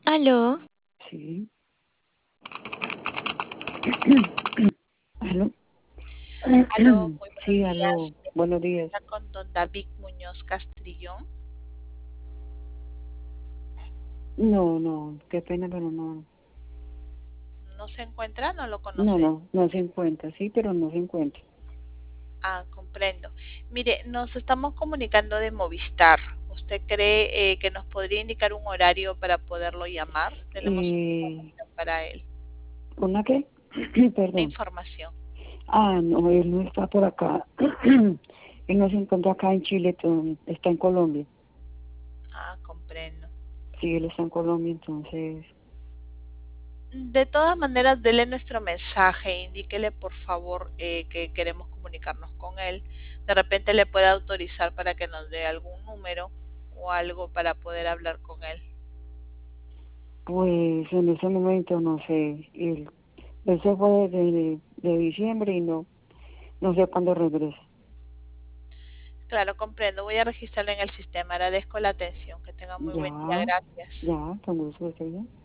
Aló, Sí. ¿Aló? Aló, muy buenos Sí, días. aló. Buenos días. Está con don David Muñoz Castrillón. No, no, qué pena, pero no. ¿No se encuentra? ¿No lo No, conoce? no, no se encuentra. Sí, pero no se encuentra. Ah, comprendo. Mire, nos estamos comunicando de Movistar. ¿Usted cree que nos podría indicar un horario para poderlo llamar? Tenemos una Eh, información para él. ¿Una qué? Una Perdón. información. Ah, no, él no está por acá. Él no se encuentra acá en Chile, está en Colombia. Ah, comprendo. Sí, él está en Colombia, entonces. De todas maneras, dele nuestro mensaje, indíquele por favor que queremos comunicarnos con él. De repente le puede autorizar para que nos dé algún número o algo para poder hablar con él. Pues en ese momento no sé. Él se fue de diciembre y no sé cuándo regresa. Claro, comprendo. Voy a registrarlo en el sistema. Agradezco la atención. Que tenga muy buen día. Ya, Gracias. ya, con gusto, estoy bien.